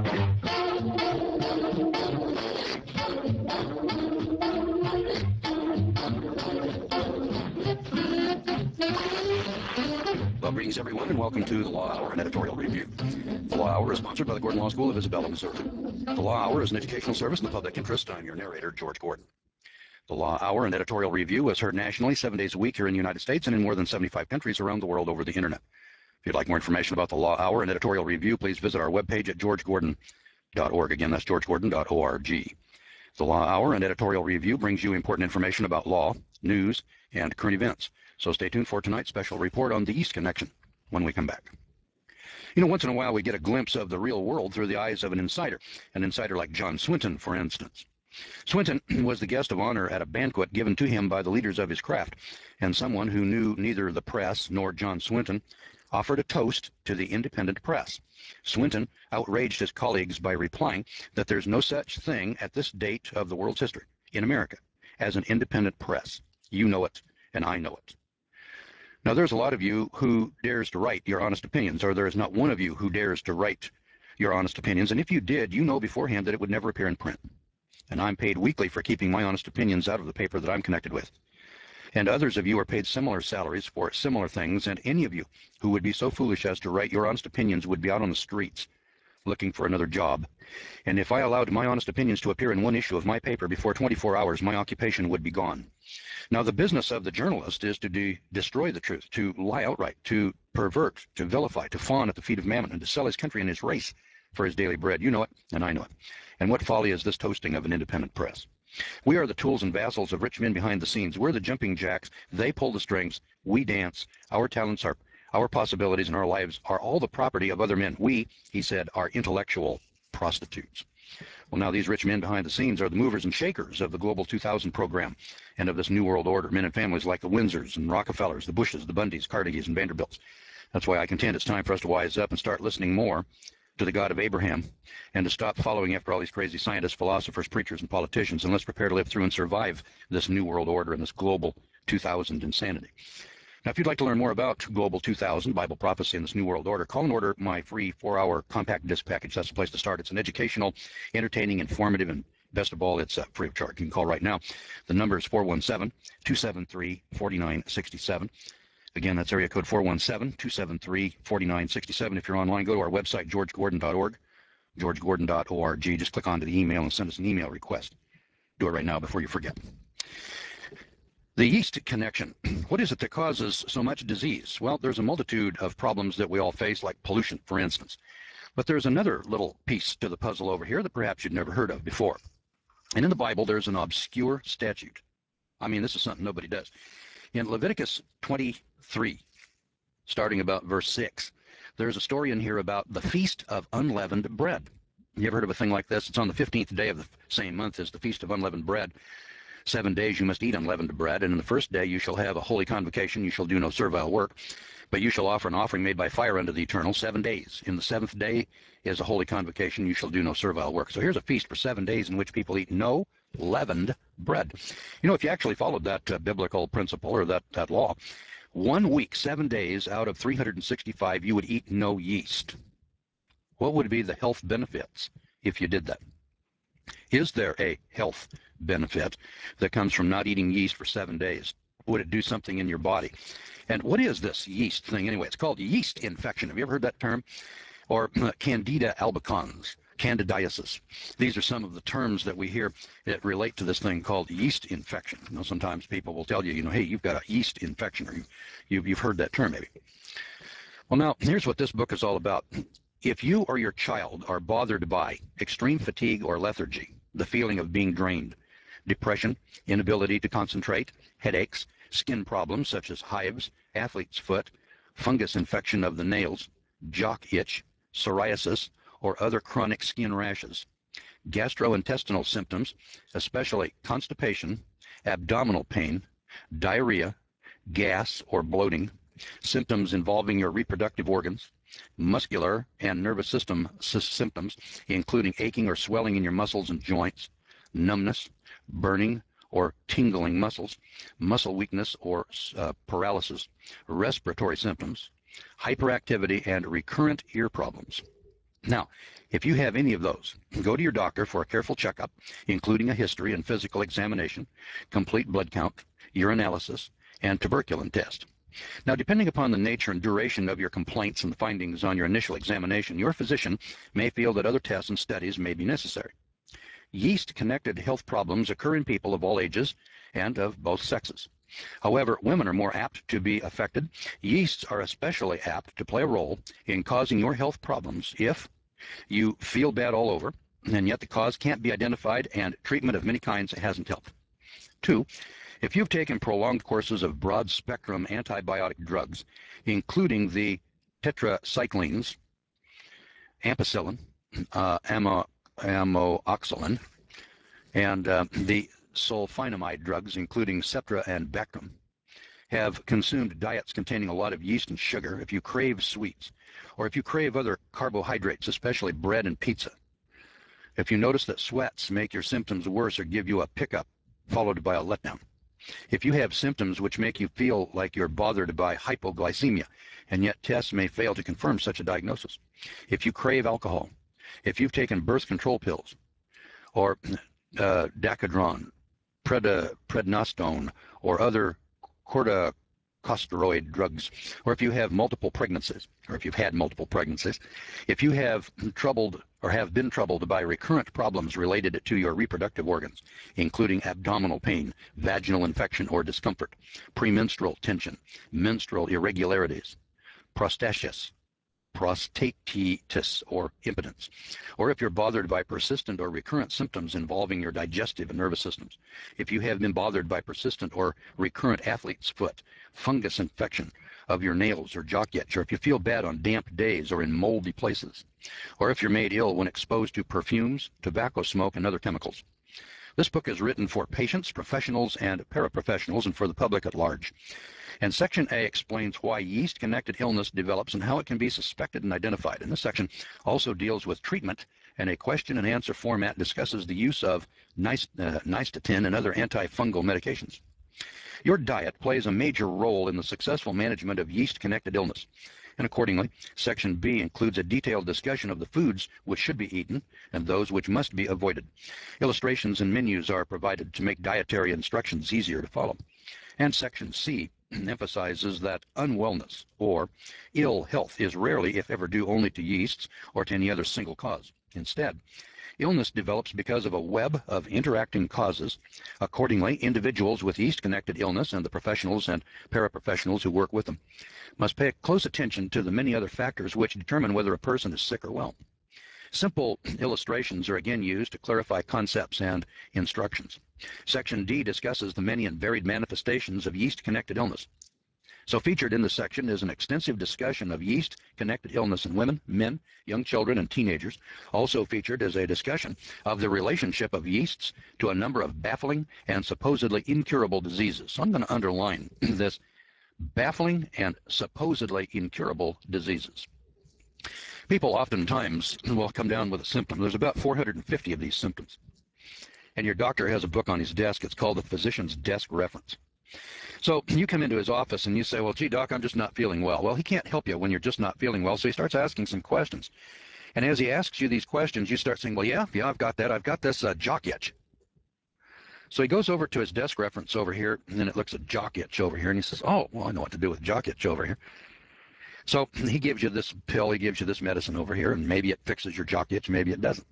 Well, greetings, everyone, and welcome to the Law Hour, an editorial review. The Law Hour is sponsored by the Gordon Law School of Isabella, Missouri. The Law Hour is an educational service in the public interest. I'm your narrator, George Gordon. The Law Hour, an editorial review, is heard nationally 7 days a week here in the United States and in more than 75 countries around the world over the internet. If you'd like more information about the Law Hour and editorial review, please visit our webpage at georgegordon.org. Again, that's georgegordon.org. The Law Hour and editorial review brings you important information about law, news, and current events. So stay tuned for tonight's special report on the Yeast Connection when we come back. You know, once in a while we get a glimpse of the real world through the eyes of an insider like John Swinton, for instance. Swinton was the guest of honor at a banquet given to him by the leaders of his craft, and someone who knew neither the press nor John Swinton offered a toast to the independent press. Swinton outraged his colleagues by replying that there's no such thing at this date of the world's history in America as an independent press. You know it, and I know it. Now, there's a lot of you who dares to write your honest opinions, or there is not one of you who dares to write your honest opinions, and if you did, you know beforehand that it would never appear in print. And I'm paid weekly for keeping my honest opinions out of the paper that I'm connected with. And others of you are paid similar salaries for similar things, and any of you who would be so foolish as to write your honest opinions would be out on the streets looking for another job. And if I allowed my honest opinions to appear in one issue of my paper before 24 hours, my occupation would be gone. Now, the business of the journalist is to destroy the truth, to lie outright, to pervert, to vilify, to fawn at the feet of Mammon, and to sell his country and his race for his daily bread. You know it, and I know it. And what folly is this toasting of an independent press? We are the tools and vassals of rich men behind the scenes. We're the jumping jacks. They pull the strings. We dance. Our talents are, our possibilities and our lives are all the property of other men. We, he said, are intellectual prostitutes. Well, now these rich men behind the scenes are the movers and shakers of the Global 2000 program and of this New World Order, men and families like the Windsors and Rockefellers, the Bushes, the Bundys, Carnegies, and Vanderbilts. That's why I contend it's time for us to wise up and start listening more to the God of Abraham and to stop following after all these crazy scientists, philosophers, preachers, and politicians, and let's prepare to live through and survive this New World Order and this Global 2000 insanity. Now, if you'd like to learn more about Global 2000, Bible prophecy, and this New World Order, call and order my free 4-hour compact disc package. That's the place to start. It's an educational, entertaining, informative, and best of all, it's free of charge. You can call right now. The number is 417-273-4967. Again, that's area code 417-273-4967. If you're online, go to our website, georgegordon.org, georgegordon.org. Just click onto the email and send us an email request. Do it right now before you forget. The yeast connection. What is it that causes so much disease? Well, there's a multitude of problems that we all face, like pollution, for instance. But there's another little piece to the puzzle over here that perhaps you'd never heard of before. And in the Bible, there's an obscure statute. I mean, this is something nobody does. In Leviticus 23, starting about verse 6, there's a story in here about the Feast of Unleavened Bread. You ever heard of a thing like this? It's on the 15th day of the same month as the Feast of Unleavened Bread. 7 days you must eat unleavened bread, and in the first day you shall have a holy convocation. You shall do no servile work, but you shall offer an offering made by fire unto the Eternal 7 days. In the 7th day is a holy convocation. You shall do no servile work. So here's a feast for 7 days in which people eat no leavened bread. You know, if you actually followed that biblical principle or that law, 1 week, 7 days out of 365, you would eat no yeast. What would be the health benefits if you did that? Is there a health benefit that comes from not eating yeast for 7 days? Would it do something in your body? And what is this yeast thing anyway? It's called yeast infection. Have you ever heard that term? Or Candida albicans, candidiasis. These are some of the terms that we hear that relate to this thing called yeast infection. You know, sometimes people will tell you, hey, you've got a yeast infection, or you've heard that term maybe. Well, now, here's what this book is all about. If you or your child are bothered by extreme fatigue or lethargy, the feeling of being drained, depression, inability to concentrate, headaches, skin problems such as hives, athlete's foot, fungus infection of the nails, jock itch, psoriasis, or other chronic skin rashes, gastrointestinal symptoms, especially constipation, abdominal pain, diarrhea, gas or bloating, symptoms involving your reproductive organs, muscular and nervous system symptoms, including aching or swelling in your muscles and joints, numbness, burning or tingling muscles, muscle weakness or paralysis, respiratory symptoms, hyperactivity, and recurrent ear problems. Now, if you have any of those, go to your doctor for a careful checkup, including a history and physical examination, complete blood count, urinalysis, and tuberculin test. Now, depending upon the nature and duration of your complaints and the findings on your initial examination, your physician may feel that other tests and studies may be necessary. Yeast-connected health problems occur in people of all ages and of both sexes. However, women are more apt to be affected. Yeasts are especially apt to play a role in causing your health problems if you feel bad all over, and yet the cause can't be identified and treatment of many kinds hasn't helped. 2, if you've taken prolonged courses of broad-spectrum antibiotic drugs, including the tetracyclines, ampicillin, amoxicillin, and the sulfonamide drugs, including Cetera and Bactrim, have consumed diets containing a lot of yeast and sugar, if you crave sweets, or if you crave other carbohydrates, especially bread and pizza, if you notice that sweats make your symptoms worse or give you a pickup followed by a letdown, if you have symptoms which make you feel like you're bothered by hypoglycemia, and yet tests may fail to confirm such a diagnosis, if you crave alcohol, if you've taken birth control pills, or Dacodron, prednisone, or other corticosteroid drugs, or if you have multiple pregnancies, or if you've had multiple pregnancies, if you have troubled or have been troubled by recurrent problems related to your reproductive organs, including abdominal pain, vaginal infection or discomfort, premenstrual tension, menstrual irregularities, prostatitis or impotence, or if you're bothered by persistent or recurrent symptoms involving your digestive and nervous systems, if you have been bothered by persistent or recurrent athlete's foot, fungus infection of your nails or jock itch, or if you feel bad on damp days or in moldy places, or if you're made ill when exposed to perfumes, tobacco smoke, and other chemicals. This book is written for patients, professionals, and paraprofessionals, and for the public at large. And Section A explains why yeast-connected illness develops and how it can be suspected and identified. And this section also deals with treatment, and a question and answer format discusses the use of nystatin and other antifungal medications. Your diet plays a major role in the successful management of yeast-connected illness. And accordingly, Section B includes a detailed discussion of the foods which should be eaten and those which must be avoided. Illustrations and menus are provided to make dietary instructions easier to follow. And Section C emphasizes that unwellness or ill health is rarely, if ever, due only to yeasts or to any other single cause. Instead, illness develops because of a web of interacting causes. Accordingly, individuals with yeast-connected illness and the professionals and paraprofessionals who work with them must pay close attention to the many other factors which determine whether a person is sick or well. Simple illustrations are again used to clarify concepts and instructions. Section D discusses the many and varied manifestations of yeast-connected illness. So featured in this section is an extensive discussion of yeast-connected illness in women, men, young children, and teenagers. Also featured is a discussion of the relationship of yeasts to a number of baffling and supposedly incurable diseases. So I'm going to underline this: baffling and supposedly incurable diseases. People oftentimes will come down with a symptom. There's about 450 of these symptoms. And your doctor has a book on his desk. It's called the Physician's Desk Reference. So you come into his office and you say, well, gee, doc, I'm just not feeling well. Well, he can't help you when you're just not feeling well, so he starts asking some questions. And as he asks you these questions, you start saying, well, yeah, I've got that. I've got this jock itch. So he goes over to his desk reference over here, and then it looks at jock itch over here, and he says, oh, well, I know what to do with jock itch over here. So he gives you this pill, he gives you this medicine over here, and maybe it fixes your jock itch, maybe it doesn't.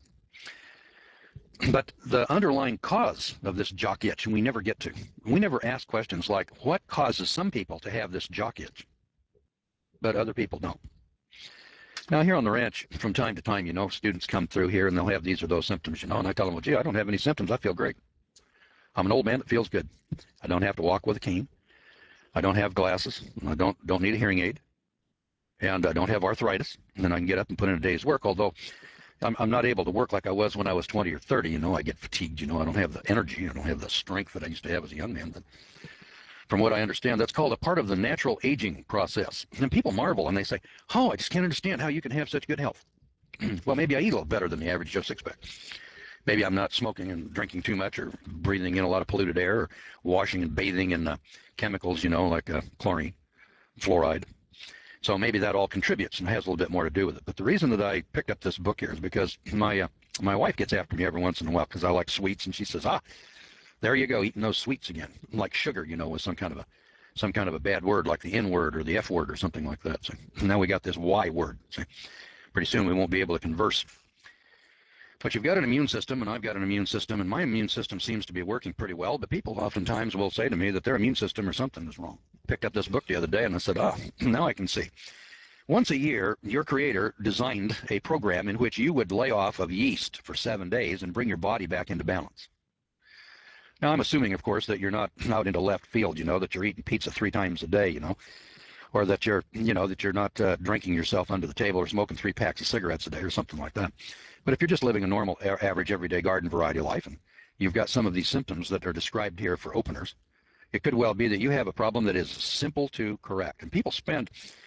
But the underlying cause of this jock itch, we never get to. We never ask questions like, what causes some people to have this jock itch, but other people don't? Now, here on the ranch, from time to time, students come through here and they'll have these or those symptoms, and I tell them, well, gee, I don't have any symptoms. I feel great. I'm an old man that feels good. I don't have to walk with a cane. I don't have glasses. I don't need a hearing aid. And I don't have arthritis. And then I can get up and put in a day's work, although I'm not able to work like I was when I was 20 or 30. I get fatigued. I don't have the energy. I don't have the strength that I used to have as a young man. But from what I understand, that's called a part of the natural aging process. And people marvel and they say, oh, I just can't understand how you can have such good health. Well, maybe I eat a little better than the average Joe Sixpack. Maybe I'm not smoking and drinking too much or breathing in a lot of polluted air or washing and bathing in chemicals, like chlorine, fluoride. So maybe that all contributes and has a little bit more to do with it. But the reason that I picked up this book here is because my wife gets after me every once in a while because I like sweets, and she says, there you go, eating those sweets again, like sugar, with some kind of a bad word, like the N word or the F word or something like that. So now we got this Y word. So pretty soon we won't be able to converse. But you've got an immune system, and I've got an immune system, and my immune system seems to be working pretty well, but people oftentimes will say to me that their immune system or something is wrong. Picked up this book the other day, and I said, now I can see. Once a year, your creator designed a program in which you would lay off of yeast for 7 days and bring your body back into balance. Now, I'm assuming, of course, that you're not out into left field, that you're eating pizza 3 times a day, or that you're not drinking yourself under the table or smoking 3 packs of cigarettes a day or something like that. But if you're just living a normal, average, everyday garden variety life, and you've got some of these symptoms that are described here for openers, it could well be that you have a problem that is simple to correct. And people spend,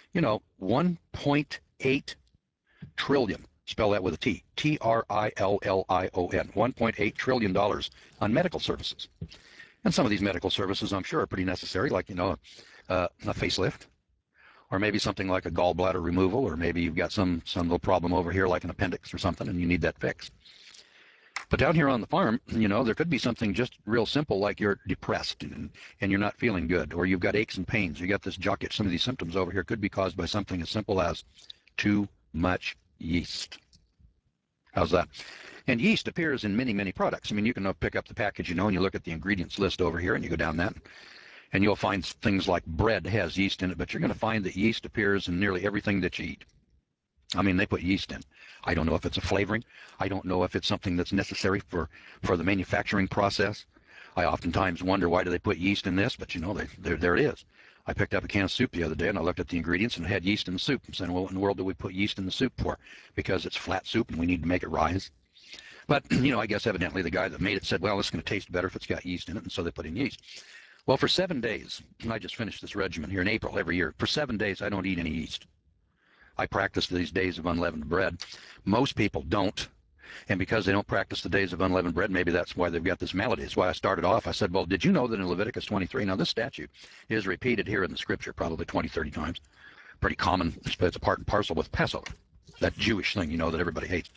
1.8 trillion, spell that with a T, Trillion, $1.8 trillion on medical services. And some of these medical services, I'm sure, are pretty necessary, like, a facelift, or maybe something like a gallbladder removal, or maybe you've got some little problem over here like an appendix or something and you need that fixed. But down here on the farm, there could be something just real simple, like you're depressed and you're not feeling good, or you've got aches and pains, you got this jock itch. Some of these symptoms over here could be caused by something as simple as too much yeast. How's that? And yeast appears in many, many products. I mean, you can pick up the package, and you look at the ingredients list over here, and you go down that, and you'll find things like bread has yeast in it, but you're going to find that yeast appears in nearly everything that you eat. I mean, they put yeast in. I don't know if it's a flavoring. I don't know if it's something that's necessary for the manufacturing process. I oftentimes wonder, why do they put yeast in this? But there it is. I picked up a can of soup the other day, and I looked at the ingredients, and it had yeast in the soup. I'm saying, well, what in the world do we put yeast in the soup for? Because it's flat soup, and we need to make it rise. But, I guess evidently the guy that made it said, well, it's going to taste better if it's got yeast in it, and so they put in yeast. Well, for 7 days, and I just finished this regimen here in April every year, for 7 days I don't eat any yeast. I practice these days of unleavened bread. Most people don't. And because they don't practice the days of unleavened bread, maybe that's why they've got this malady. That's why I started off. I said, well, did you know that in Leviticus 23, now this statute is repeated here in the scripture probably 20, 30 times. Pretty common. It's a part and parcel with Passover, that Jewish thing, that everybody hates.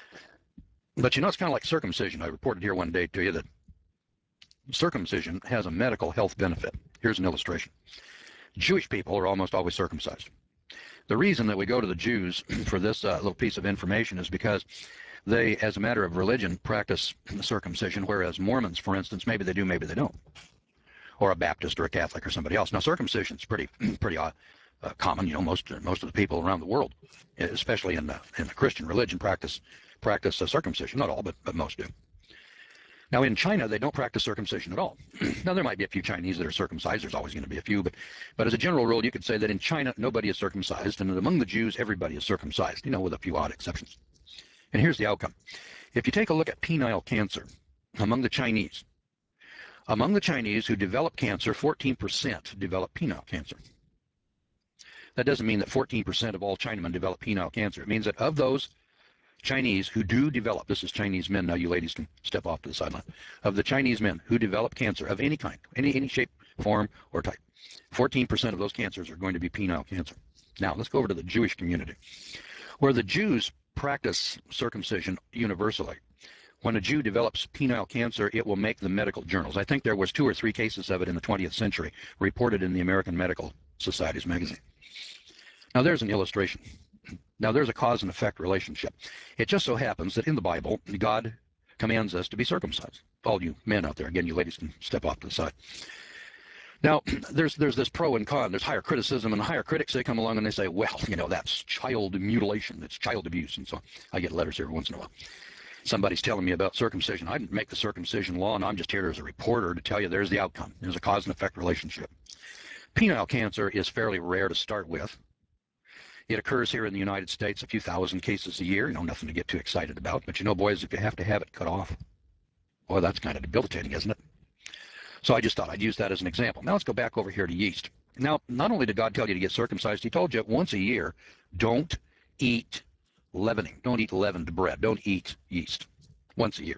But it's kind of like circumcision. I reported here one day to you that circumcision has a medical health benefit. Here's an illustration. Jewish people are almost always circumcised. The reason that we go to the Jews for this little piece of information is because they, as a matter of religion, practice circumcision, whereas Mormons, for instance, maybe they do, maybe they don't, or a Baptist or a Catholic or somebody else. Now, circumcision is pretty common. Most of the people around the world, especially in the Christian religion, practice circumcision. Not all, but most do. Now, in China, they don't practice circumcision at all. Now, there might be a few Chinese that are circumcised. There's always going to be a few. But as a general rule, you could say that in China, nobody is circumcised. And among the Jews, everybody is circumcised, with a few odd exceptions. And here's the outcome. If you take a look at penile cancer among the Chinese who develop cancer, 14% develop penile cancer. That doesn't mean that 14% of all Chinamen develop penile cancer. It means that of those Chinese who do develop, this is Chinese men, now you ladies can step off to the sideline, of the Chinese men who develop cancer of any kind, any shape, form, or type, 14% of those cancers are going to be penile cancer. Now, let's go over to the Jewish community, where the Jews practice circumcision universally. When a Jew develops penile cancer, it will make the medical journals. I think there was 2 or 3 cases of it in the 20th century, reported in the American Medical Society's magazine. Now, there's an illustration. Now, there's a cause and effect relationship. It just so happens that in the Bible, God commands us to be circumcised. All you men out there, again, you ladies can step off to the side. Now, there's this pro and con. There's higher criticism, and the higher critics, they come along and they say, well, that's child mutilation. It's child abuse. And so I get letters here once in a while. Somebody's telling me about circumcision. I didn't make the circumcision law, and I'm just here as a reporter to tell you there's the outcome. There's a cause and effect relationship. Penile cancer is fairly rare to start with. It occurs here in the United States, a few thousand cases a year. Nothing to get too excited about. But boys, if you have to have it cut off, boy, that's kind of debilitating, isn't it? So I just thought I'd use that as an example. Now let's go back over here to yeast. Now, not only did God tell you to get circumcised, he told you once a year, don't eat leavening. Don't eat leavened bread. Don't eat yeast once a year.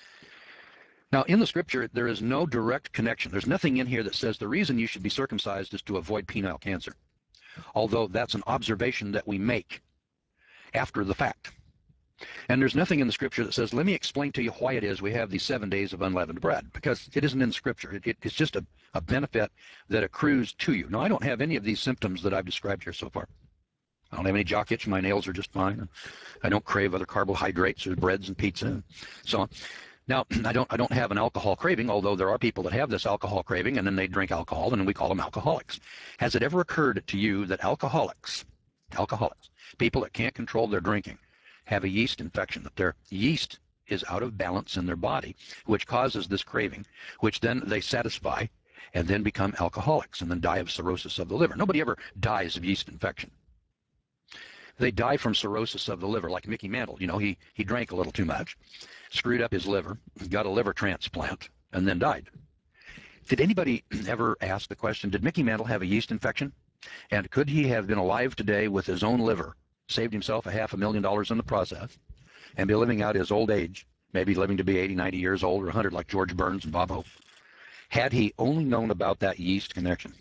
Now, in the scripture, there is no direct connection. There's nothing in here that says the reason you should be circumcised is to avoid penile cancer. although that's an observation that we make after the fact. And there's nothing in the scripture that says, let me explain to you why it is we have these 7 days of unleavened bread, because it isn't in the scripture. It's just a benefit that accrues to you. Now, I don't have any of these symptoms that I've described here so far. I don't have any jock itch. My nails are just fine. I don't crave other carbohydrates or breads and pizza and so on. Now, I don't have an alcohol craving, although there are people that have this alcohol craving, and then they drink alcohol, and we call them alcoholics. Has it ever occurred to you that alcoholics, people that can't control their drinking, have a yeast infection, that their yeast is out of balance in their body, which causes this craving, which then they satisfy and then become alcoholics and then die of cirrhosis of the liver? Nobody ever dies of yeast infection. They die from cirrhosis of the liver, like Mickey Mantle. You know, he drank a little too much, screwed up his liver, got a liver transplant, and then died. Did anybody ever ask the question, did Mickey Mantle have a yeast infection? And could he have been alive today with his own liver, saved himself $500,000 in the process, and be living out his old age, maybe living to be 80, 90 years old or 100 like George Burns and Bob Hope, had he only known about that yeast connection?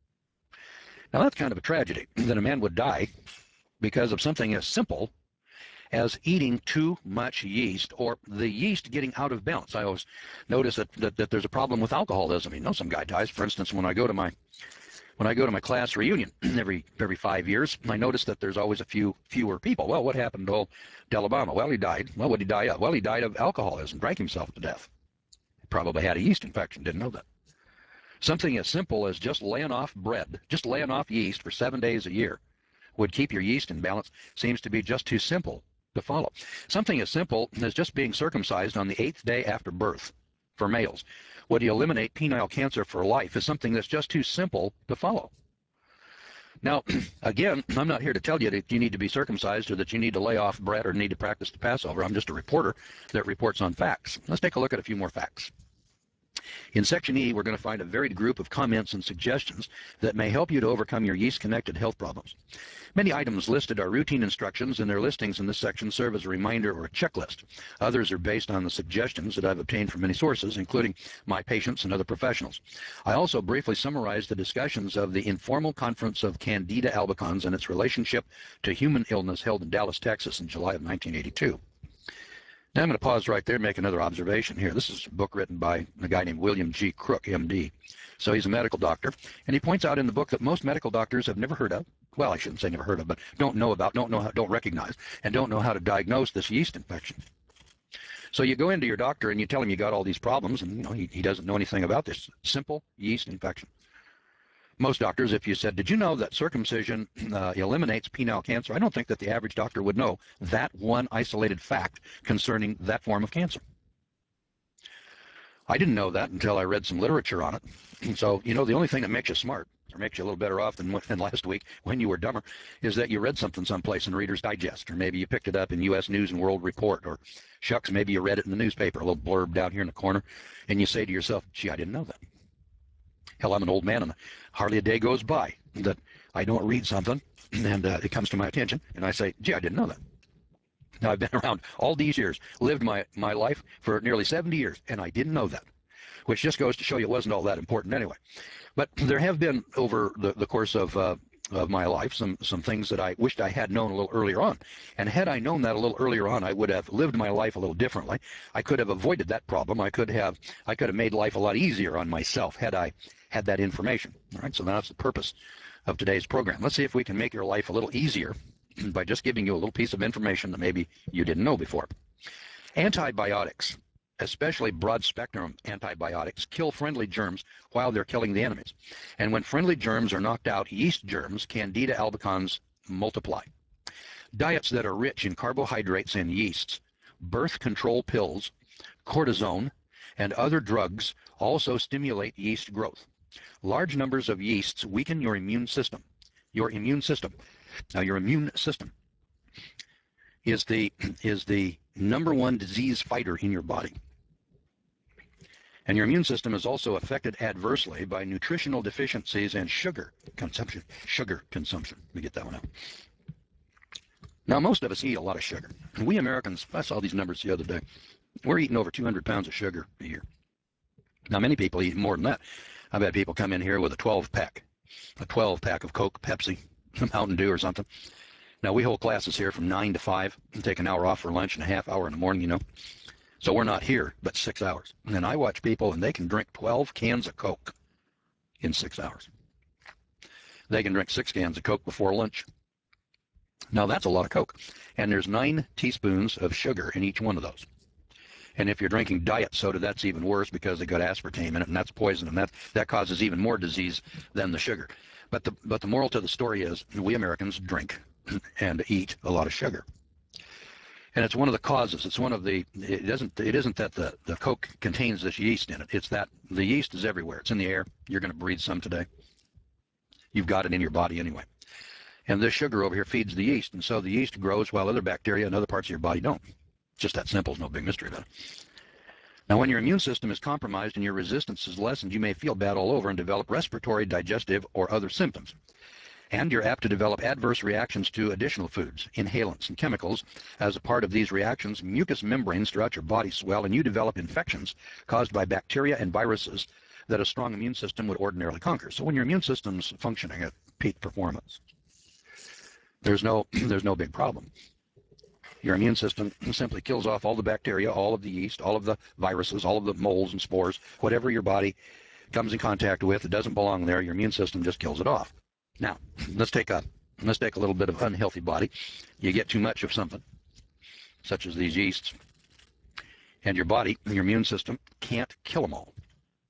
Now, that's kind of a tragedy, that a man would die because of something as simple as eating too much yeast, or the yeast getting out of balance. I always notice that there's a problem with alcoholism. You know, some guy dies. For instance, when I go to my class reunion every 5 years, I notice that there's always fewer people. Well, what happened to old Delabama? Well, he died. Well, what did he die of? Well, he died of alcoholism, drank himself to death. He probably had a yeast infection, didn't know that. Something as simple as just laying off bread, just laying off yeast for 7 days a year would keep your yeast in balance, seems to be just too simple to follow. Something as simple as just being circumcised on the 8th day after birth for males would eliminate penile cancer for life is something that's just too simple to follow. Now, again, I'm not here to tell you that you need to be circumcised or that you need to lay off bread or need to practice the Passover. I'm just a reporter that reports on facts. Let's take a look at a few more facts. In Section E, we're going to find a varied group of comments and suggestions that may help you to overcome your yeast-connected health problems. Many items listed are routine instructions, and their listings in this section serve as a reminder or a checklist. Others are based on the suggestions that I've obtained from many sources, including my patients and other professionals. I also briefly summarized the discussions of the Informal Conference of Candida albicans and its relationship to human illness held in Dallas, Texas in July of 1982. Now I'm going to pause right there and make another observation here. This is a book written by a guy named William G. Crook, MD. So he's a medical doctor, and he points out in the book that most medical doctors have never heard of, well, I shouldn't say never heard of, but don't know about, don't recognize, and don't know how to diagnose this yeast infection. So you go into your doctor and you tell him you got all these problems, and he doesn't know anything about this simple yeast infection. Most doctors, if you said, did you know that circumcision eliminates penile cancer? I don't think that the average doctor would know that one isolated fact concerning that form of cancer. I didn't know that until I read some literature on it. So, the only thing that makes you smart, or makes you a little better off than last week when you were dumber, is that you read something someplace in Reader's Digest, or maybe you picked it up in U.S. News and World Report, or shucks, maybe you read it in the newspaper, a little blurb down here in the corner, and you say to yourself, gee, I didn't know that. Hell, I'm an old man, and hardly a day goes by that I don't read something, and it comes to my attention, and I say, gee, I didn't know that. Now, I've been around all these years, lived my life for nearly 70 years, and I didn't know that, which just goes to show you it wasn't all that important anyway. But there have been, over the course of my life, some things that I wished I had known a little earlier on. And had I known that a little earlier on, I would have lived my life a little differently. I could have avoided that problem. I could have made life a lot easier on myself had I had that information. All right, so that's the purpose of today's program. Let's see if we can make your life a little easier by just giving you a little piece of information that maybe you didn't know before. Antibiotics, especially broad-spectrum antibiotics, kill friendly germs while they're killing the enemies. And when friendly germs are knocked out, yeast germs, Candida albicans, multiply. Diets that are rich in carbohydrates and yeasts, birth control pills, cortisone, and other drugs also stimulate yeast growth. Large numbers of yeasts weaken your immune system. Your immune system. Now, your immune system is the #1 disease fighter in your body. And your immune system is also affected adversely by nutritional deficiencies and sugar consumption. Sugar consumption. Let me get that one out. Now, most of us eat a lot of sugar. And we Americans, I saw these numbers the other day, we're eating over 200 pounds of sugar a year. Now, many people eat more than that. I've had people come in here with a 12-pack of Coke, Pepsi, Mountain Dew or something. Now, we hold classes here from 9 to 5 and take an hour off for lunch and a half hour in the morning, So we're not here but 6 hours. And I watch people, and they can drink 12 cans of Coke in 6 hours. They can drink 6 cans of Coke before lunch. Now, that's a lot of Coke. And there's 9 teaspoons of sugar in each one of those. And if you're drinking diet soda, that's even worse because they got aspartame in it, and that's poison, and that causes even more disease than the sugar. But the moral to the story is we Americans drink and eat a lot of sugar. And it's one of the causes. It's one of the. It isn't that the Coke contains this yeast in it. It's that the yeast is everywhere. It's in the air. You're going to breathe some today. You've got it in your body anyway. And this sugar over here feeds the yeast, and so the yeast grows while other bacteria in other parts of your body don't. Just that simple. There's no big mystery about it. Now, when your immune system is compromised and your resistance is lessened, you may feel bad all over and develop respiratory, digestive, or other symptoms. And you're apt to develop adverse reactions to additional foods, inhalants, and chemicals. As a part of these reactions, mucous membranes throughout your body swell, and you develop infections caused by bacteria and viruses that a strong immune system would ordinarily conquer. So when your immune system's functioning at peak performance, there's no big problem. Your immune system simply kills off all the bacteria, all of the yeast, all of the viruses, all of the molds and spores, whatever your body comes in contact with that doesn't belong there, your immune system just kills it off. Now, let's take a little bit of unhealthy body. You get too much of something, such as these yeasts, and your immune system can't kill them all.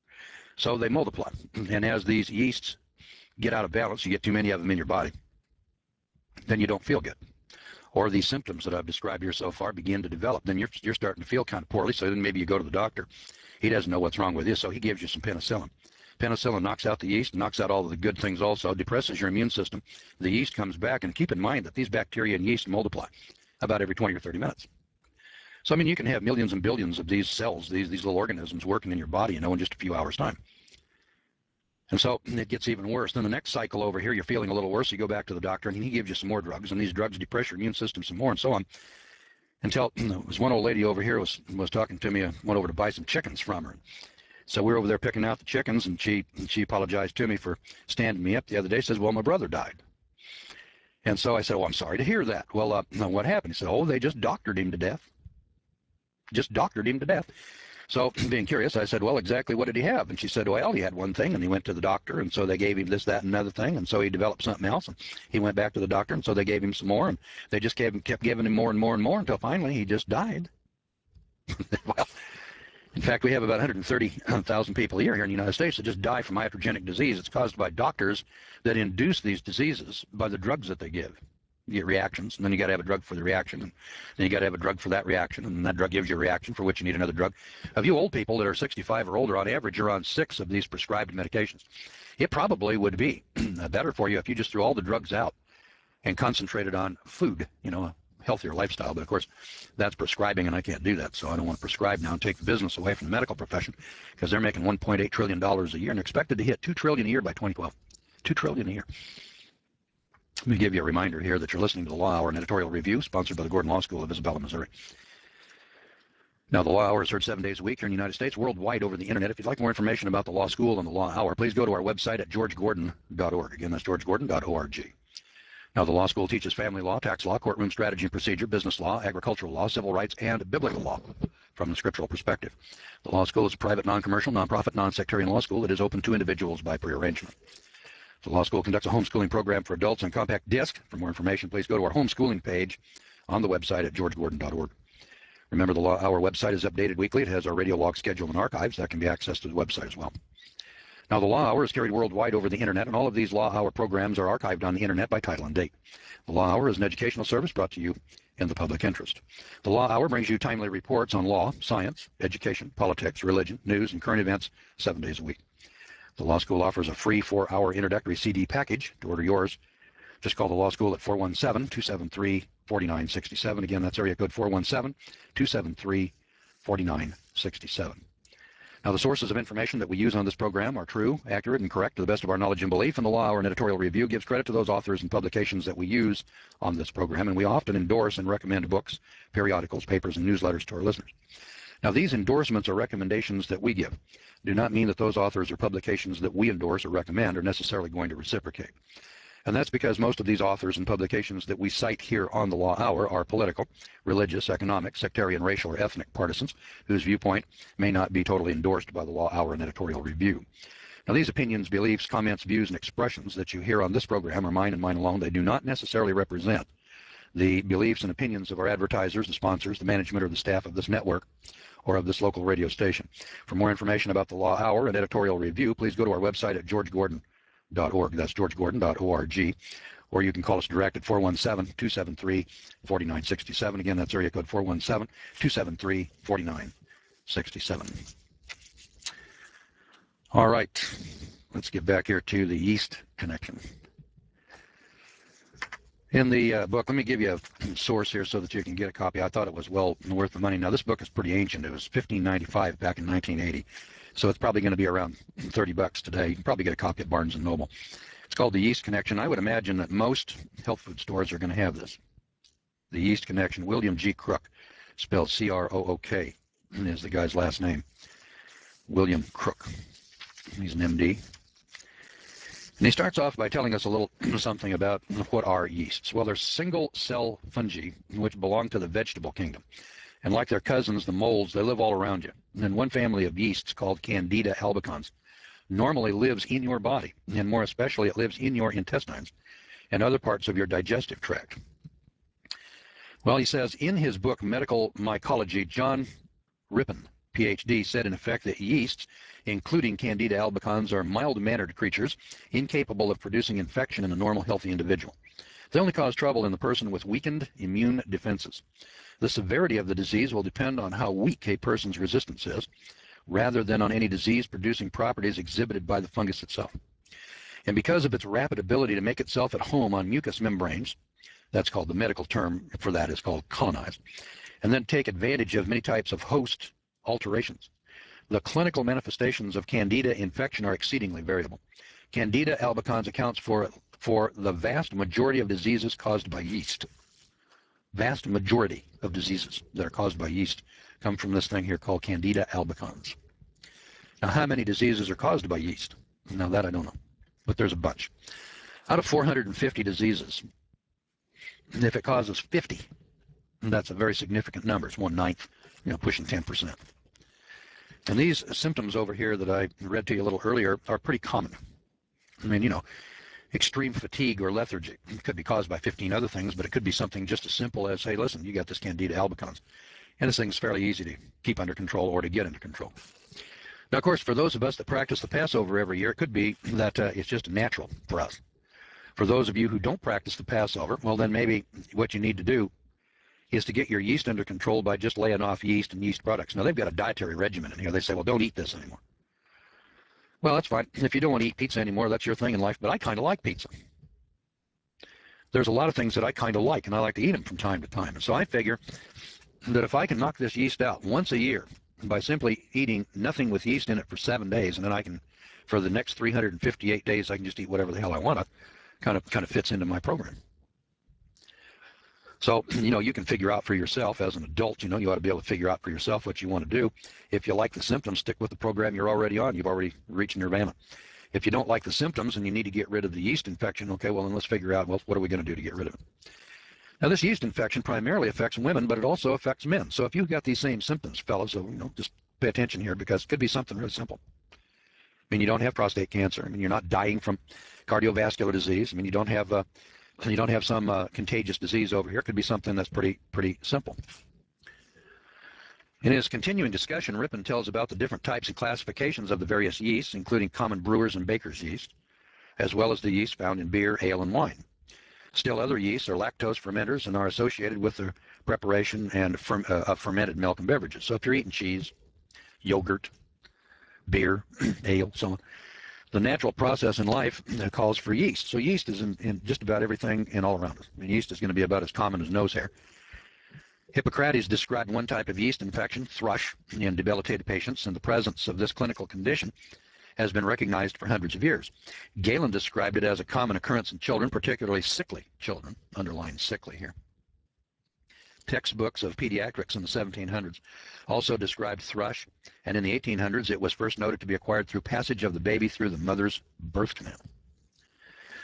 So they multiply. And as these yeasts get out of balance, you get too many of them in your body, then you don't feel good. Or these symptoms that I've described here so far begin to develop. Then you're starting to feel kind of poorly, so then maybe you go to the doctor. He doesn't know what's wrong with you, so he gives you some penicillin. Penicillin knocks out the yeast, knocks out all of the good things also, depresses your immune system. The yeast comes back, and keep in mind that these bacteria and yeast multiply about every 20 or 30 minutes. So, I mean, you can have millions and billions of these cells, these little organisms working in your body, in just a few hours' time. And so it gets even worse. Then the next cycle over here, you're feeling a little worse. You go back to the doctor, and he gives you some more drugs, and these drugs depress your immune system some more, and so on. Until there was one old lady over here was talking to me. I went over to buy some chickens from her. So we were over there picking out the chickens, and she apologized to me for standing me up the other day. Says, well, my brother died. And so I said, well, I'm sorry to hear that. Well, what happened? He said, oh, they just doctored him to death. Just doctored him to death. So being curious, I said, well, exactly what did he have? And she said, well, he had one thing, and he went to the doctor, and so they gave him this, that, and another thing, and so he developed something else, and he went back to the doctor, and so they gave him some more, and they just kept giving him more and more and more until finally he just died. Well, in fact, we have about 130,000 people a year here in the United States that just die from iatrogenic disease. It's caused by doctors that induce these diseases by the drugs that they give. You get reactions, and then you got to have a drug for the reaction, and then you got to have a drug for that reaction, and that drug gives you a reaction for which you need another drug. Of you old people that are 65 or older, on average, you're on 6 of these prescribed medications. It probably would be better for you if you just threw all the drugs out and concentrated on food, a healthier lifestyle. But of course, that's prescribing, and I can't do that, so I don't want to prescribe now and take the business away from the medical profession, because they're making $1.8 trillion a year and expected to hit $2 trillion a year by 2012. $2 trillion a year. Let me give you a reminder here that you're listening to the Law Hour, an editorial review sponsored by the Gordon Law School of Isabella, Missouri. Now, the Law Hour is heard 7 days a week here in the United States, worldwide over the internet. If you'd like more information about the Law School and the Law Hour, please go to our website at georgegordon.org. Again, that's georgegordon.org. Now, the law school teaches family law, tax law, courtroom strategy and procedure, business law, agricultural law, civil rights, and biblical law from the scriptural perspective. The law school is a private, non-commercial, non-profit, non-sectarian law school that is open to individuals by prearrangement. The law school conducts a homeschooling program for adults on compact disc. For more information, please go to our homeschooling page on the website at georgegordon.org. Remember, the Law Hour website is updated weekly. It has our radio log schedule and archives that can be accessed to the website as well. Now, the Law Hour is carried worldwide over the internet, and all of these Law Hour programs are archived on the internet by title and date. The Law Hour is an educational service brought to you in the public interest. The Law Hour brings you timely reports on law, science, education, politics, religion, news, and current events 7 days a week. The Law School offers a free 4-hour introductory CD package. To order yours, just call the Law School at 417-273-4967. Again, that's area code 417-273-4967. Now, the sources of information that we use on this program are true, accurate, and correct to the best of our knowledge and belief, and the Law Hour and editorial review gives credit to those authors and publications that we use on this program, and we often endorse and recommend books, periodicals, papers, and newsletters to our listeners. Now, these endorsements or recommendations that we give do not mean that those authors or publications that we endorse or recommend are necessarily going to reciprocate. And that's because most of these authors and publications that we cite here on the Law Hour are political, religious, economic, sectarian, racial, or ethnic partisans whose viewpoint may not be totally endorsed by the Law Hour and editorial review. Now, these opinions, beliefs, comments, views, and expressions that you hear on this program are mine and mine alone. They do not necessarily represent the beliefs and opinions of our advertisers, the sponsors, the management, or the staff of this network or of this local radio station. For more information about the Law Hour and editorial review, please go to our website at georgegordon.org. That's georgegordon.org. Or you can call us direct at 417-273-4967. Again, that's area code 417-273-4967. All right, let's get back here to the yeast connection. In the book, let me give you a source here so that you can get a copy. I thought it was well worth the money. Now, this book is pretty ancient. It was $15.95 back in 1980. So it's probably going to be around $30 today. You can probably get a copy at Barnes & Noble. It's called The Yeast Connection. I would imagine that most health food stores are going to have this. The Yeast Connection. William G. Crook, spelled C-R-O-O-K, is the guy's last name. William Crook. He's an MD. And he starts off by telling us a little something about what are yeasts. Well, they're single-cell fungi which belong to the vegetable kingdom. And like their cousins, the molds, they live all around you. And one family of yeasts called Candida albicans normally lives in your body, and more especially it lives in your intestines and other parts of your digestive tract. Well, he says in his book, Medical Mycology, John Rippon, PhD, said in effect that yeasts, including Candida albicans, are mild-mannered creatures incapable of producing infection in a normal, healthy individual. They only cause trouble in the person with weakened immune defenses. The severity of the disease will depend on how weak a person's resistance is, rather than on any disease-producing properties exhibited by the fungus itself. And because of its rapid ability to make itself at home on mucous membranes, that's called, the medical term for that is called colonize, and then take advantage of many types of host alterations, the clinical manifestations of Candida infection are exceedingly variable. Candida albicans accounts for the vast majority of diseases caused by yeast. Vast majority of diseases that are caused by yeast come from this thing here called Candida albicans. Now, how many diseases are caused by yeast? Now, that I don't know, but there's a bunch. Out of 450 diseases, if it causes 50, that's a very significant number. It's 1/9, pushing 10%. And these symptoms over here that I read to you a little earlier are pretty common. I mean, extreme fatigue or lethargy. It could be caused by 15 other things, but it could be something just as simple as, hey, listen, you got this Candida albicans. And this thing's fairly easy to keep under control or to get under control. Now, of course, for those of us that practice the Passover every year, it could be that it's just natural for us. For those of you who don't practice the Passover, well, then maybe what you need to do is to get your yeast under control by just laying off yeast and yeast products. Now, they've got a dietary regimen in here. They say, well, don't eat this anymore. Well, that's fine. If you don't want to eat pizza anymore, that's your thing in life, but I kind of like pizza. There's a lot of things that I kind of like, and I like to eat them from time to time. And so I figure that if I can knock this yeast out once a year by simply eating nothing with yeast in it for 7 days, and then I can, for the next 358 days, I can just eat whatever the hell I want, it kind of fits into my program. So, you can figure out for yourself as an adult, you ought to be able to figure out for yourself what you want to do. If you like the symptoms, stick with the program you're already on. You've already reached nirvana. If you don't like the symptoms and you need to get rid of the yeast infection, okay, well, then let's figure out, well, what are we going to do to get rid of it? Now, this yeast infection primarily affects women, but it also affects men. So if you've got these same symptoms, fellas, so, just pay attention here because it could be something really simple. I mean, you don't have prostate cancer. I mean, you're not dying from cardiovascular disease. I mean, you don't have some contagious disease over here. It could be something that's pretty simple. In his continuing discussion, Rippon tells about the different types and classifications of the various yeasts, including common brewer's and baker's yeast, as well as the yeast found in beer, ale, and wine. Still other yeasts are lactose fermenters and are associated with the preparation of fermented milk and beverages. So if you're eating cheese, yogurt, beer, ale, so on, the natural process in life calls for yeast. So yeast is in just about everything and all around us. I mean, yeast is going to be about as common as nose hair. Hippocrates described one type of yeast infection, thrush, in debilitated patients, and the presence of this clinical condition has been recognized for hundreds of years. Galen described it as a common occurrence in children, particularly sickly children, underlined sickly here. Textbooks of pediatrics in the 1700s also described thrush, and in the 1800s it was first noted to be acquired through passage of the baby through the mother's birth canal.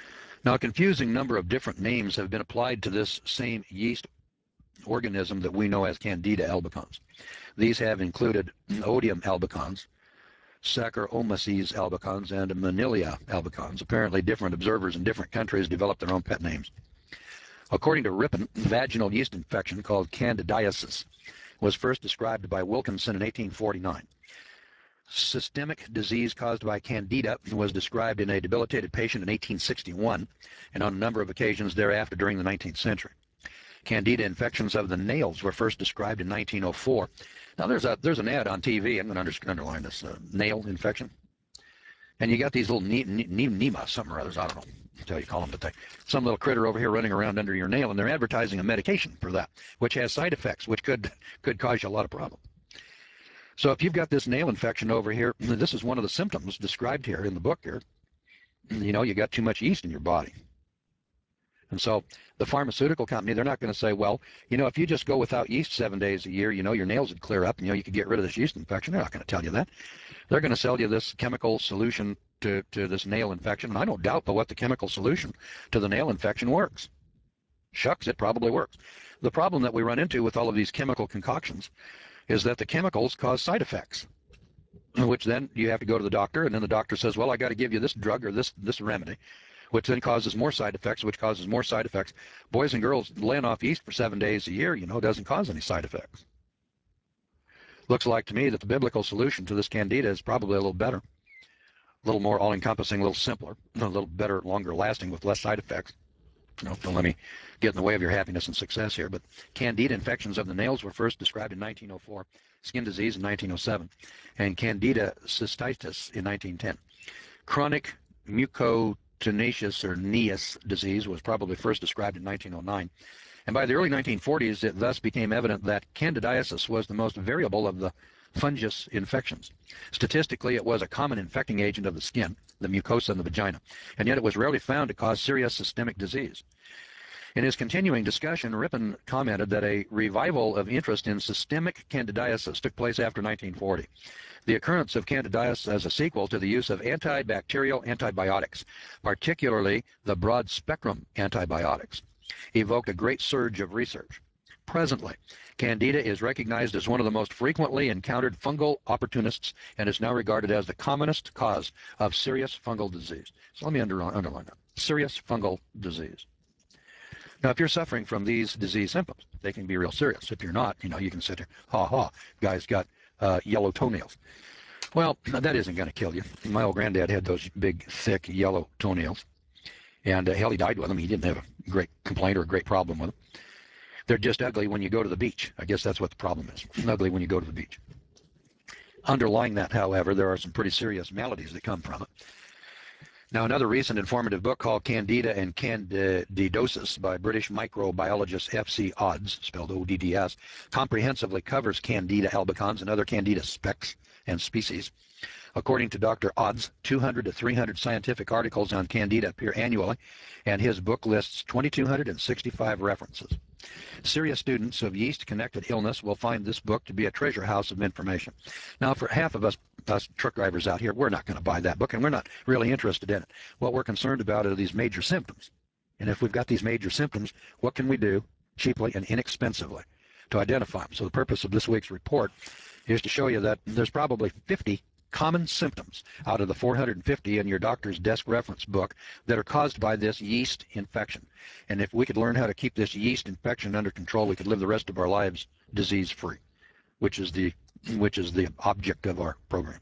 Now, a confusing number of different names have been applied to this same yeast organism that we know as Candida albicans. These have included Odium albicans, Saccharomyces albicans, and Manila albicans. Apparently, different observers in different countries developed their own pet names. According to Rippon, vaginal yeast infection called candidiasis was first described by Wilkinson in 1849. Systemic disease caused by Candida was described in a debilitated patient in 1861 and on a number of occasions thereafter during the 19th century. Candida infections of the nails were first described in 1904. Now there's an ad on TV. I'm going to underline this nail infection, and you got these little Nema something or others. I don't know how you call them, but some little critter over here running around under your nail, and they're advertising a medication for that, which has side effects, which could cause you a lot of problems. So if you've got this nail infection over here, this is one of the symptoms described here in the book here. You know, you got too much yeast in your body. And so the pharmaceutical company, they're not going to say, well, you know, if you just go without yeast 7 days a year, you know, your nails would clear up and, you know, you could get rid of this yeast infection. They're not going to tell you that. They're going to sell you this chemical solution to this nail infection. And I don't doubt but what the chemical solution to the nail infection works. Shucks, it probably works. The problem that we run into with all of these chemical concoctions is that the chemicals cause side effects, which then you have to go to the doctor, and then the doctor says, well, I got to give you this drug or this remedy, which then causes more side effects, which causes more side effects. Boys and girls laying off yeast for 7 days a year, you know, doesn't cause any side effects. Looks like to me that the biblical solution to this candida is probably a little better, a little more all-encompassing, a little simpler, a little better, longer lasting with less side effects. You know, don't let me get in the way of your happiness and success here, but candida infections of the nails were first described in 1904, skin disease in 1907, and candida cystitis in 1910. Chronic mucocutaneous or NEAS disease was probably first described in 1909, and by the early 1940s it thus became evident that candidiasis was the most variable of the fungus infections. Statistically, it was a common infecting agent of the skin, the mucosa and the vagina, and yet it was rarely found to cause serious systemic disease. In his continuing discussion, Rippon commented that a revival of interest in systemic candidiasis took place after 1940. The occurrence of candidiasis as a sequel to the use of antibacterial antibiotics, particularly the broad-spectrum antibiotics, evoked a great surge of research. Presently, Candida is recognized as one of the most frequently encountered fungal opportunists and is now regarded as the commonest cause of serious fungal disease. So let me underline that. Serious fungal disease. Now, if you're suffering from these disease symptoms, they can be real serious. If you're not, you know, you can sit there, guy's got yellow toenails. Well, that isn't going to kill you. My old granddad had those big, thick, yellow toenails. And hell, he died with them. He didn't have a great complaint or a great problem with them. They're just ugly when you go to the beach. I guess that's what the problem is. Ugly when you go to the beach. Underlying that, however, there are some pretty serious maladies that come from it. Now, another recent informative book called Candida and Candidosis by British microbiologist F.C. Odds, spelled O-D-D-S, comprehensively covers Candida albicans and other Candida specs and species. According to Dr. Odds, 200 to 300 scientific articles on Candida appear annually, and his book lists 2,265 references. Serious students of yeast-connected illness will find this book to be a treasure house of information. Now, for half of us truck drivers out here, we're not going to buy that book, and we're not really interested in it. What we're concerned about are these major symptoms. And if we've got these major symptoms, what can we do cheaply and inexpensively to identify them? So the purpose of this week's report is to show you that there's probably 50 common symptoms out of the 450 in your doctor's desk reference book that are caused by this yeast infection. And if we could learn how to keep this yeast infection under control, we could live the rest of our lives disease-free, which is the object of our program.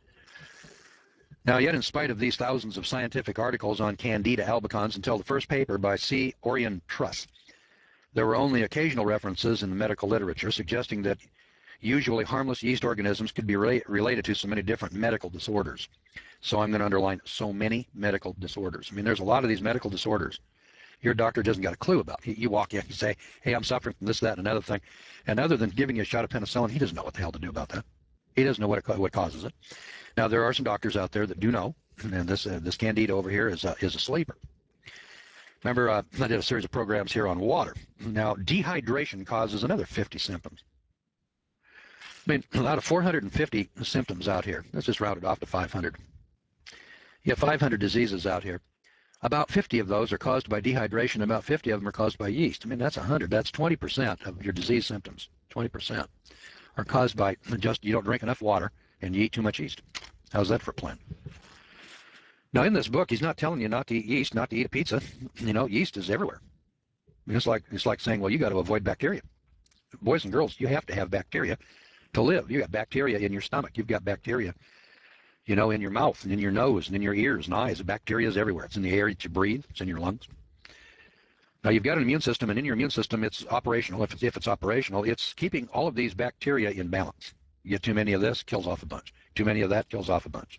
Now, yet in spite of these thousands of scientific articles on Candida albicans until the first paper by C. Orion Truss, there were only occasional references in the medical literature suggesting that usually harmless yeast organisms could be related to so many different medical disorders. So I'm going to underline so many medical disorders. I mean, there's a lot of these medical disorders your doctor doesn't got a clue about. You walk in and say, hey, I'm suffering from this, that, and another thing. And other than giving you a shot of penicillin, he doesn't know what the hell to do about that. He doesn't know what causes it. Now, there are some doctors out there that do know, and this Candida over here is a sleeper. Remember, I did a series of programs here on water. Now, dehydration causes another 50 symptoms. I mean, out of 450 symptoms out here, let's just round it off to 500. You have 500 diseases out here. About 50 of those are caused by dehydration, and about 50 of them are caused by yeast. I mean, that's 100. That's 20% of your disease symptoms. 20% are caused by just you don't drink enough water and you eat too much yeast. How's that for a plan? Now, in this book, he's not telling you not to eat yeast, not to eat a pizza. You know, yeast is everywhere. I mean, it's like saying, well, you got to avoid bacteria. Boys and girls, you have to have bacteria to live. You got bacteria in your stomach. You've got bacteria, you know, in your mouth and in your nose and in your ears and eyes. Bacteria is everywhere. It's in the air that you breathe. It's in your lungs. Now, you've got an immune system, and in your immune system, it's operational. If it's operational, it's keeping all of these bacteria in balance. You get too many of this, kills off a bunch. Too many of that, kills off a bunch.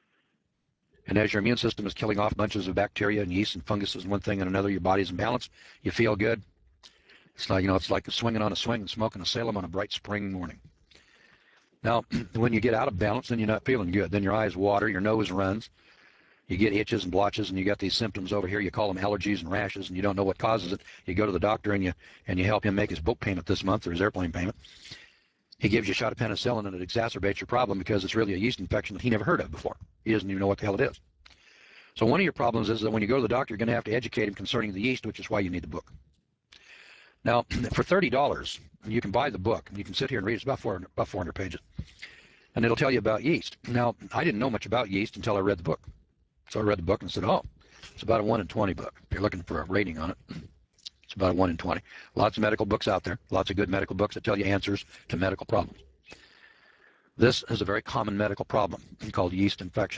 And as your immune system is killing off bunches of bacteria and yeast and funguses and one thing and another, your body's in balance. You feel good. It's like, you know, it's like swinging on a swing and smoking a Salem on a bright spring morning. Now, when you get out of balance, then you're not feeling good. Then your eyes water, your nose runs, you get itches and blotches, and you got these symptoms over here. You call them allergies and rashes, and you don't know what causes it. You go to the doctor and you help him make his boat payment this month or his airplane payment. He gives you a shot of penicillin, and it exacerbates your problem because it's really a yeast infection that he never heard of before. He doesn't even know what the hell it is. So one of your problems is that when you go to the doctor, you're going to have to educate him concerning the yeast, which is why you need the book. Now, for $30, you can buy the book, and you can sit here and read it. It's about 400 pages, and it'll tell you about yeast. Now, I didn't know much about yeast until I read the book. So I read the book and said, oh, it's about a 1 in 20 book. If you're looking for a rating on it, it's about a 1 in 20. Lots of medical books out there, lots of good medical books that tell you answers to medical problems. This is a very common medical problem called yeast infection.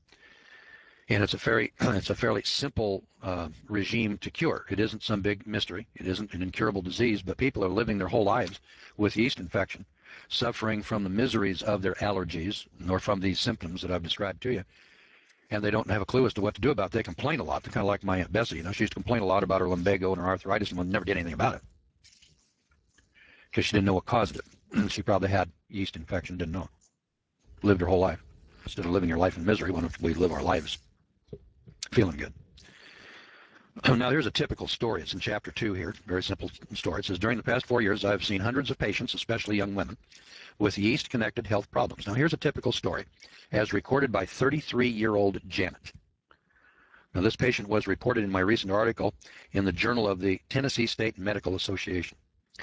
And it's a fairly simple regime to cure. It isn't some big mystery. It isn't an incurable disease, but people are living their whole lives with yeast infection, suffering from the miseries of their allergies, nor from these symptoms that I've described to you. And they don't have a clue as to what to do about it. They complain a lot. They're kind of like my Aunt Bessie. You know, she used to complain a lot about her lumbago and her arthritis and never did anything about it because she didn't know what caused it. She probably had yeast infection, didn't know it. Lived her whole life. Instead of living your life in misery, why don't we live our lives feeling good? Now, here's a typical story. It's in chapter 2 here. Very simple story. It says, during the past 4 years, I've seen hundreds of patients, especially young women, with yeast-connected health problems. Now, here's a typical story, as recorded by 33-year-old Janet. Now, this patient was reported in my recent article in the Journal of the Tennessee State Medical Association.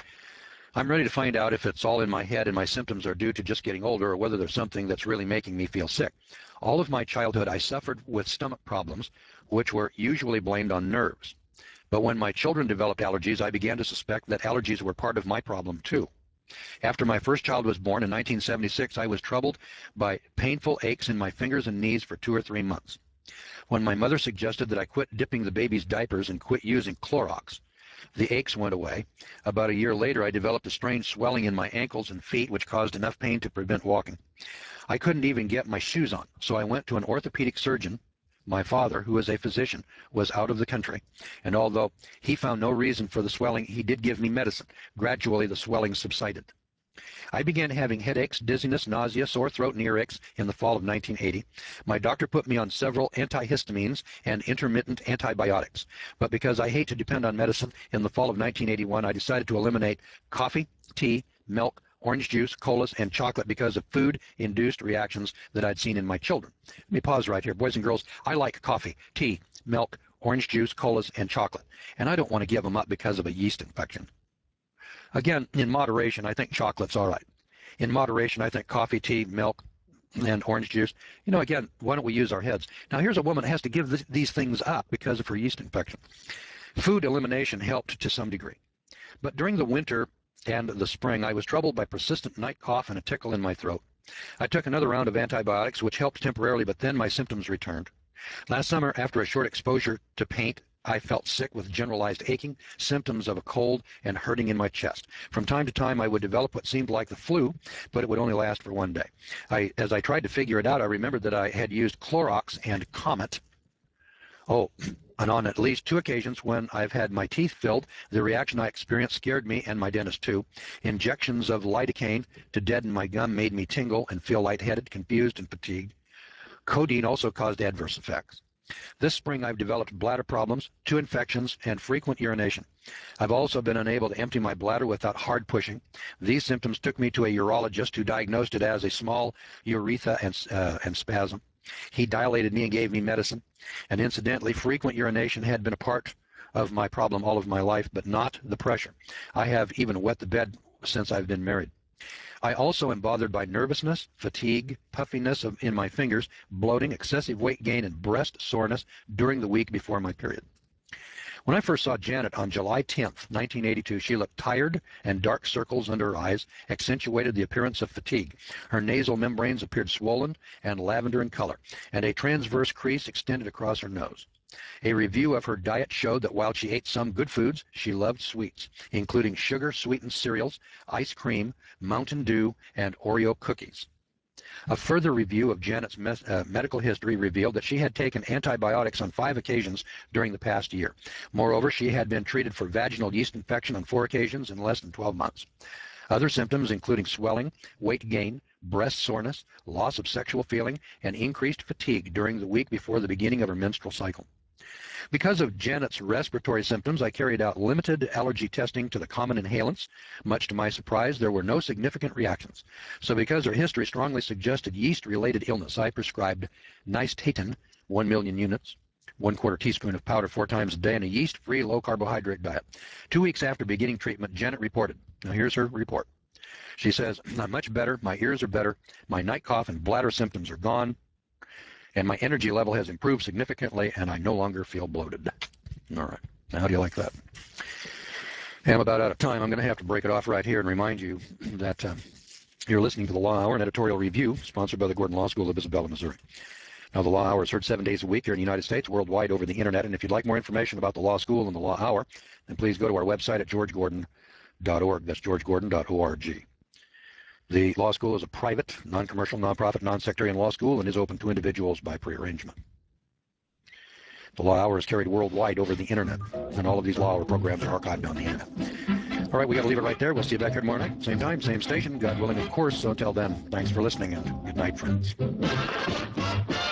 I'm ready to find out if it's all in my head and my symptoms are due to just getting older or whether there's something that's really making me feel sick. All of my childhood, I suffered with stomach problems, which were usually blamed on nerves. But when my children developed allergies, I began to suspect that allergies were part of my problem too. After my first child was born in 1976, I was troubled by painful aches in my fingers and knees for 2 or 3 months. When my mother suggested that I quit dipping the baby's diapers and quit using Clorox, the aches went away. About a year later, I developed a strange swelling in my ankles and feet, which caused enough pain to prevent walking. I couldn't even get my shoes on, so I went to an orthopedic surgeon. My father, who is a physician, was out of the country, and although he found no reason for the swelling, he did give me medicine. Gradually, the swelling subsided. I began having headaches, dizziness, nausea, sore throat, and earaches in the fall of 1980. My doctor put me on several antihistamines and intermittent antibiotics. But because I hate to depend on medicine, in the fall of 1981, I decided to eliminate coffee, tea, milk, orange juice, colas, and chocolate because of food-induced reactions that I'd seen in my children. Let me pause right here. Boys and girls, I like coffee, tea, milk, orange juice, colas, and chocolate. And I don't want to give them up because of a yeast infection. Again, in moderation, I think chocolate's all right. In moderation, I think coffee, tea, milk, and orange juice. You know, again, why don't we use our heads? Now, here's a woman that has to give these things up because of her yeast infection. Food elimination helped to some degree. But during the winter and the spring, I was troubled by persistent night cough and a tickle in my throat. I took another round of antibiotics, which helped temporarily, but then my symptoms returned. Last summer, after a short exposure to paint, I felt sick with generalized aching, symptoms of a cold, and hurting in my chest. From time to time, I would develop what seemed like the flu, but it would only last for one day. As I tried to figure it out, I remembered that I had used Clorox and Comet. Oh, and on at least 2 occasions when I've had my teeth filled, the reaction I experienced scared me and my dentist too. Injections of lidocaine to deaden my gum made me tingle and feel lightheaded, confused, and fatigued. Codeine also caused adverse effects. This spring, I've developed bladder problems, 2 infections, and frequent urination. I've also been unable to empty my bladder without hard pushing. These symptoms took me to a urologist who diagnosed it as a small urethra and spasm. He dilated me and gave me medicine. And incidentally, frequent urination had been a part of my problem all of my life, but not the pressure. I have even wet the bed since I've been married. I also am bothered by nervousness, fatigue, puffiness in my fingers, bloating, excessive weight gain, and breast soreness during the week before my period. When I first saw Janet on July 10th, 1982, she looked tired, and dark circles under her eyes accentuated the appearance of fatigue. Her nasal membranes appeared swollen and lavender in color, and a transverse crease extended across her nose. A review of her diet showed that while she ate some good foods, she loved sweets, including sugar-sweetened cereals, ice cream, Mountain Dew, and Oreo cookies. A further review of Janet's medical history revealed that she had taken antibiotics on 5 occasions during the past year. Moreover, she had been treated for vaginal yeast infection on 4 occasions in less than 12 months. Other symptoms, including swelling, weight gain, breast soreness, loss of sexual feeling, and increased fatigue during the week before the beginning of her menstrual cycle. Because of Janet's respiratory symptoms, I carried out limited allergy testing to the common inhalants. Much to my surprise, there were no significant reactions. So because her history strongly suggested yeast-related illness, I prescribed Nystatin, 1 million units, 1/4 teaspoon of powder 4 times a day, and a yeast-free, low-carbohydrate diet. 2 weeks after beginning treatment, Janet reported. Now here's her report. She says, I'm much better, my ears are better, my night cough and bladder symptoms are gone, and my energy level has improved significantly, and I no longer feel bloated. All right. Now, how do you like that? And I'm about out of time. I'm going to have to break it off right here and remind you that you're listening to the Law Hour, an editorial review sponsored by the Gordon Law School of Isabella, Missouri. Now, the Law Hour is heard 7 days a week here in the United States, worldwide over the Internet. And if you'd like more information about the Law School and the Law Hour, then please go to our website at georgegordon.org. That's georgegordon.org. The law school is a private, non-commercial, non-profit, non-sectarian law school and is open to individuals by prearrangement. The Law Hour is carried worldwide over the Internet, and all of these Law Hour programs are archived on the Internet. All right, we got to leave it right there. We'll see you back here tomorrow night. Same time, same station, God willing, of course. So until then, thanks for listening, and good night, friends.